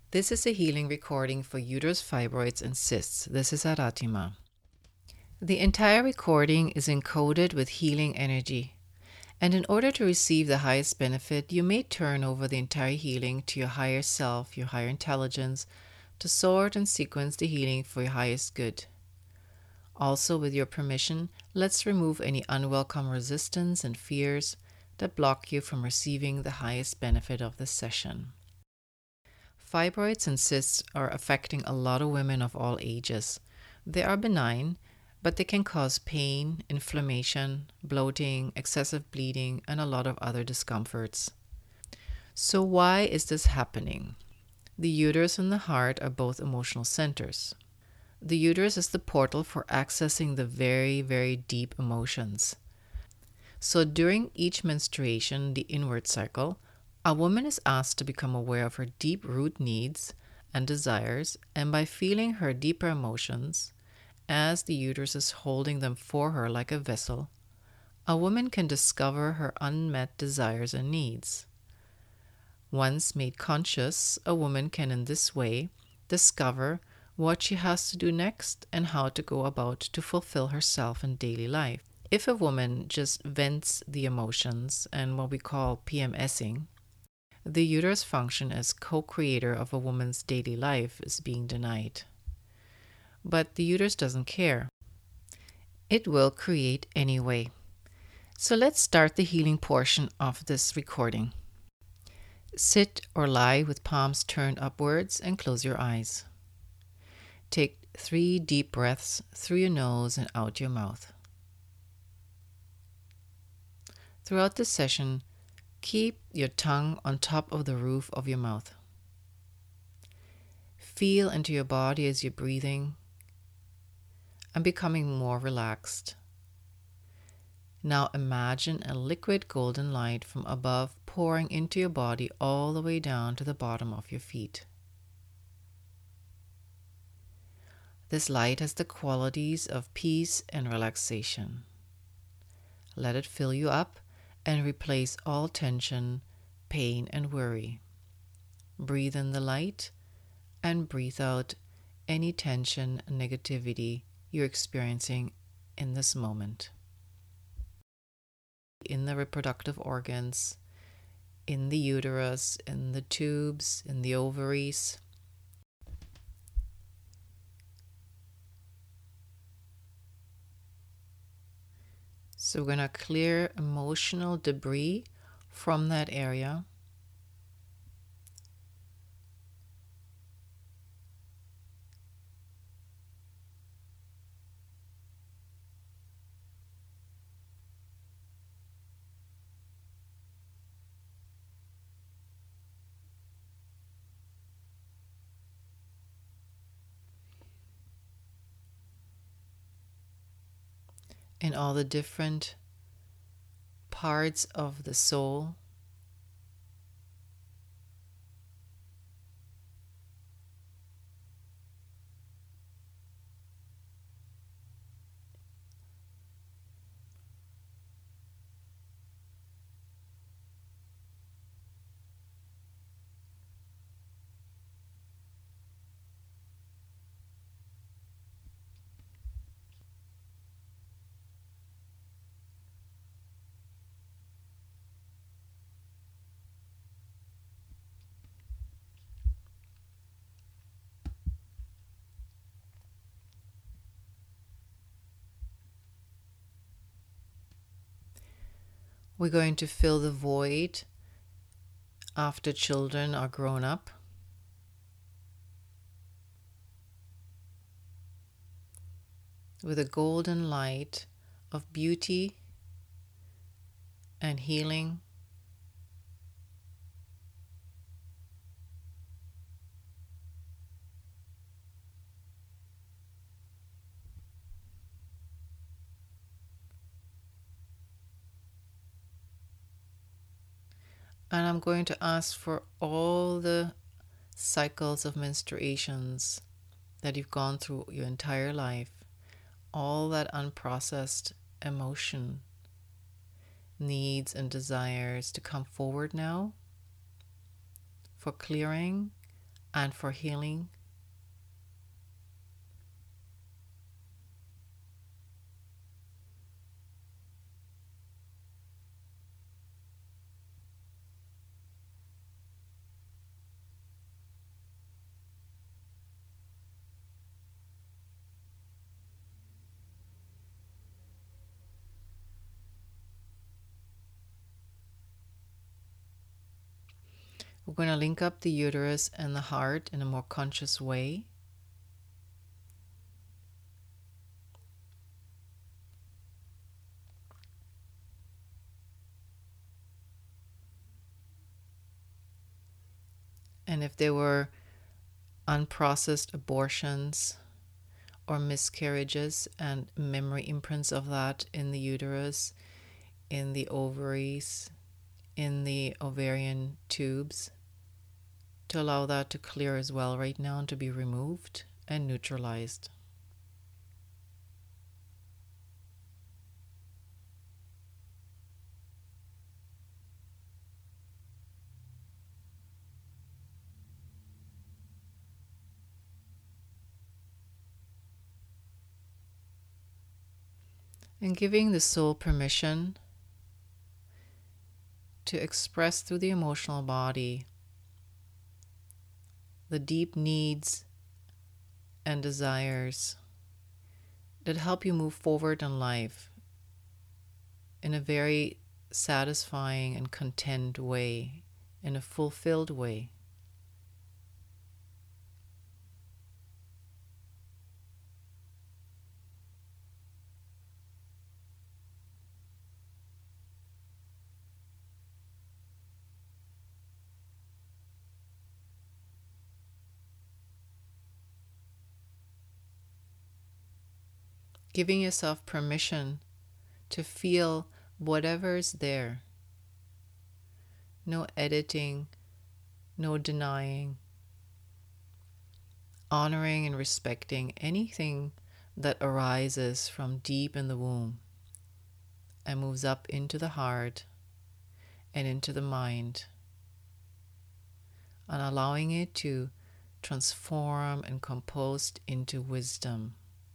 This is a healing recording for uterus, fibroids, and cysts. This is Aratima. The entire recording is encoded with healing energy, and in order to receive the highest benefit, you may turn over the entire healing to your higher self, your higher intelligence, to sort and sequence the healing for your highest good. Also, with your permission, let's remove any unwelcome resistance and fears that block you from receiving the highest benefit of this session. Fibroids and cysts are affecting a lot of women of all ages. They are benign, but they can cause pain, inflammation, bloating, excessive bleeding, and a lot of other discomforts. So why is this happening? The uterus and the heart are both emotional centers. The uterus is the portal for accessing the very, very deep emotions. So during each menstruation, the inward cycle, a woman is asked to become aware of her deep root needs and desires, and by feeling her deeper emotions, as the uterus is holding them for her like a vessel, a woman can discover her unmet desires and needs. Once made conscious, a woman can in this way discover what she has to do next and how to go about to fulfill herself in daily life. If a woman just vents the emotions and what we call PMSing, the uterus function as co-creator of a woman's daily life is being denied. But the uterus doesn't care. It will create anyway. So let's start the healing portion of this recording. Sit or lie with palms turned upwards and close your eyes. Take 3 deep breaths through your nose and out your mouth. Throughout this session, keep your tongue on top of the roof of your mouth. Feel into your body as you're breathing and becoming more relaxed. Now imagine a liquid golden light from above pouring into your body all the way down to the bottom of your feet. This light has the qualities of peace and relaxation. Let it fill you up and replace all tension, pain, and worry. Breathe in the light and breathe out any tension and negativity you're experiencing in this moment. In the reproductive organs, in the uterus, in the tubes, in the ovaries. So we're going to clear emotional debris from that area. In all the different parts of the soul. We're going to fill the void after children are grown up. With a golden light of beauty and healing. And I'm going to ask for all the cycles of menstruations that you've gone through your entire life, all that unprocessed emotion, needs, and desires to come forward now for clearing and for healing. We're going to link up the uterus and the heart in a more conscious way. And if there were unprocessed abortions or miscarriages and memory imprints of that in the uterus, in the ovaries, in the ovarian tubes, to allow that to clear as well right now and to be removed and neutralized. And giving the soul permission to express through the emotional body the deep needs and desires that help you move forward in life in a very satisfying and content way, in a fulfilled way. Giving yourself permission to feel whatever's there. No editing, no denying. Honoring and respecting anything that arises from deep in the womb and moves up into the heart and into the mind, and allowing it to transform and compose into wisdom.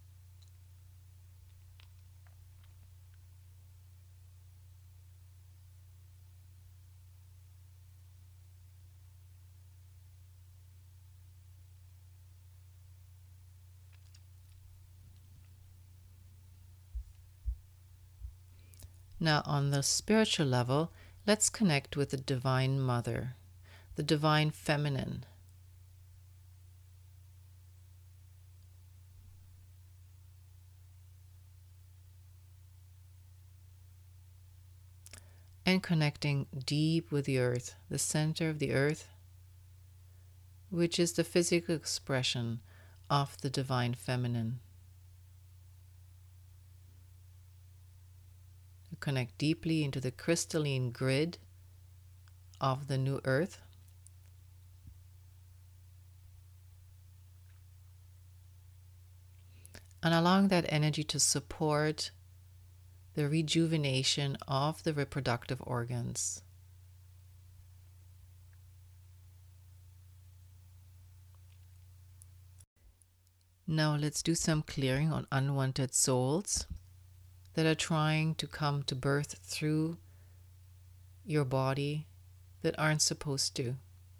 Now, on the spiritual level, let's connect with the Divine Mother, the Divine Feminine. And connecting deep with the earth, the center of the earth, which is the physical expression of the Divine Feminine. Connect deeply into the crystalline grid of the new earth. And allowing that energy to support the rejuvenation of the reproductive organs. Now let's do some clearing on unwanted souls that are trying to come to birth through your body that aren't supposed to.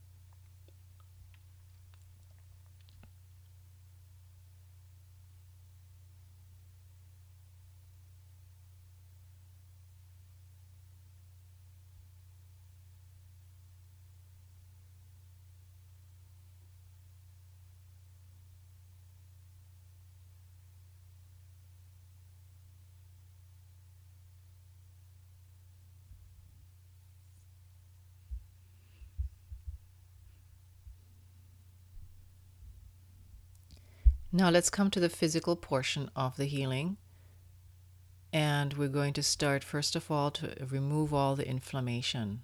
Now let's come to the physical portion of the healing. And we're going to start, first of all, to remove all the inflammation.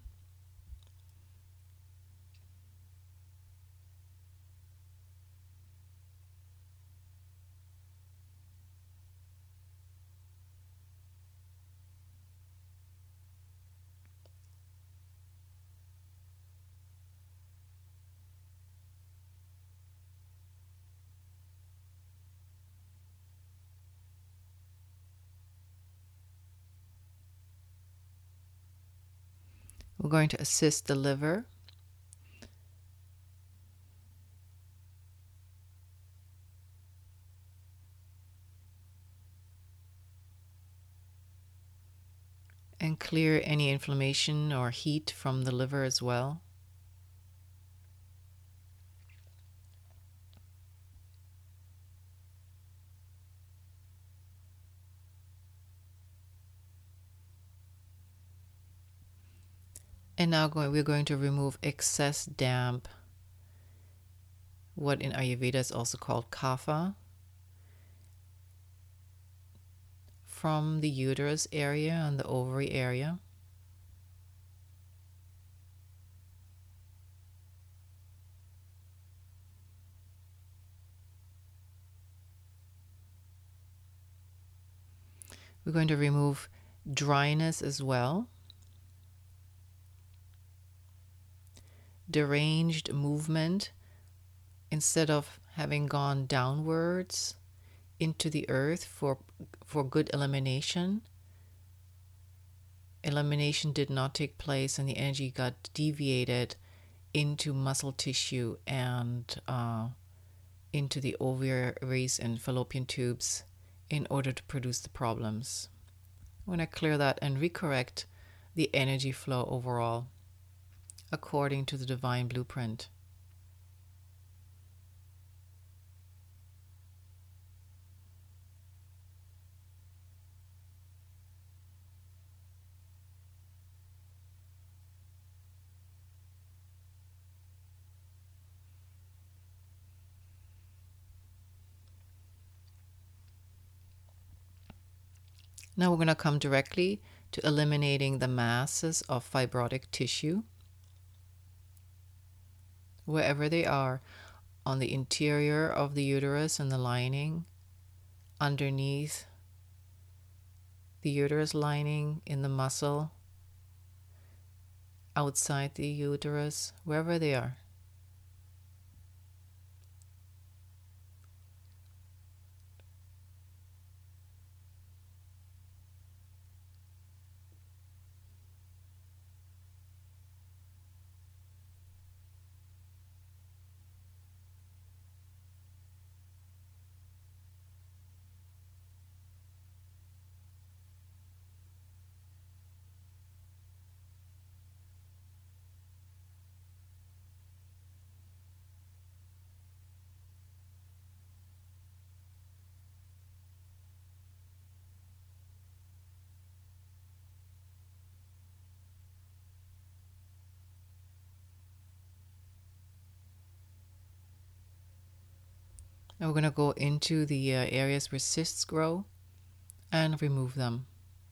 going to assist the liver. And clear any inflammation or heat from the liver as well. And now we're going to remove excess damp, what in Ayurveda is also called kapha, from the uterus area and the ovary area. We're going to remove dryness as well, deranged movement. Instead of having gone downwards into the earth for good elimination, elimination did not take place and the energy got deviated into muscle tissue and into the ovaries and fallopian tubes in order to produce the problems. I'm going to clear that and recorrect the energy flow overall according to the divine blueprint. Now we're going to come directly to eliminating the masses of fibrotic tissue, wherever they are, on the interior of the uterus and the lining, underneath the uterus lining, in the muscle, outside the uterus, wherever they are. Now we're going to go into the areas where cysts grow and remove them.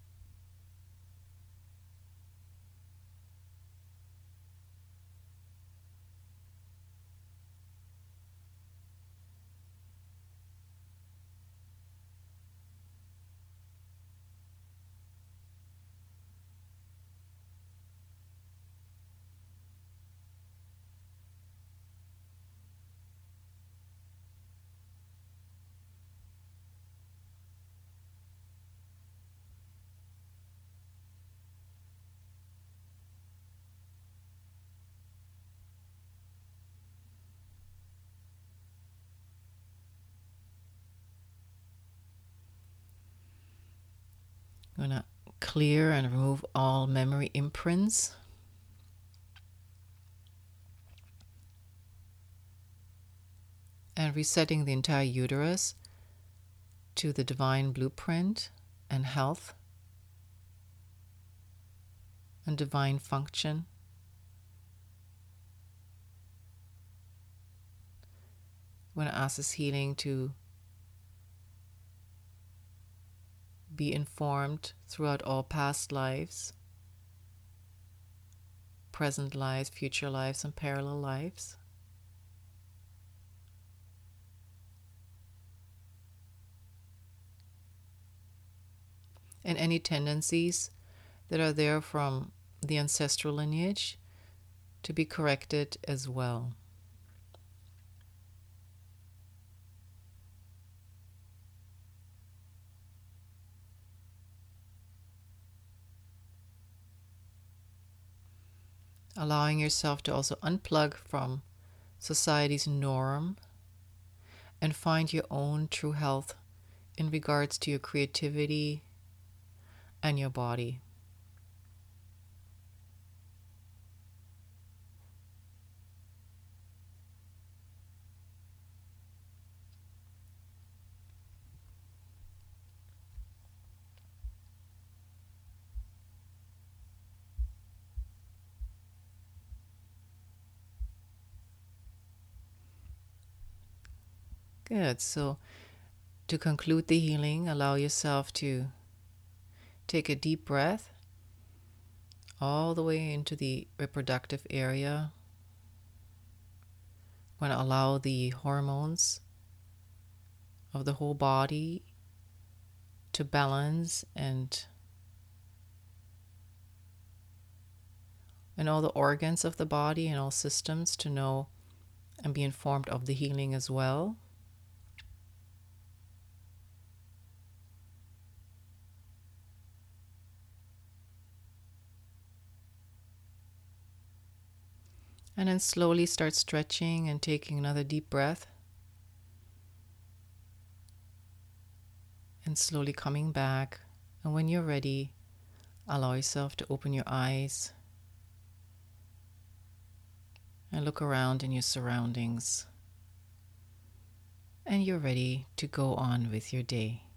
I'm going to clear and remove all memory imprints. And resetting the entire uterus to the divine blueprint and health and divine function. I'm going to ask this healing to be informed throughout all past lives, present lives, future lives, and parallel lives. And any tendencies that are there from the ancestral lineage to be corrected as well. allowing yourself to also unplug from society's norm and find your own true health in regards to your creativity and your body. Good. So, to conclude the healing, allow yourself to take a deep breath all the way into the reproductive area. We're going to allow the hormones of the whole body to balance and all the organs of the body and all systems to know and be informed of the healing as well. And then slowly start stretching and taking another deep breath. And slowly coming back. And when you're ready, allow yourself to open your eyes and look around in your surroundings. And you're ready to go on with your day.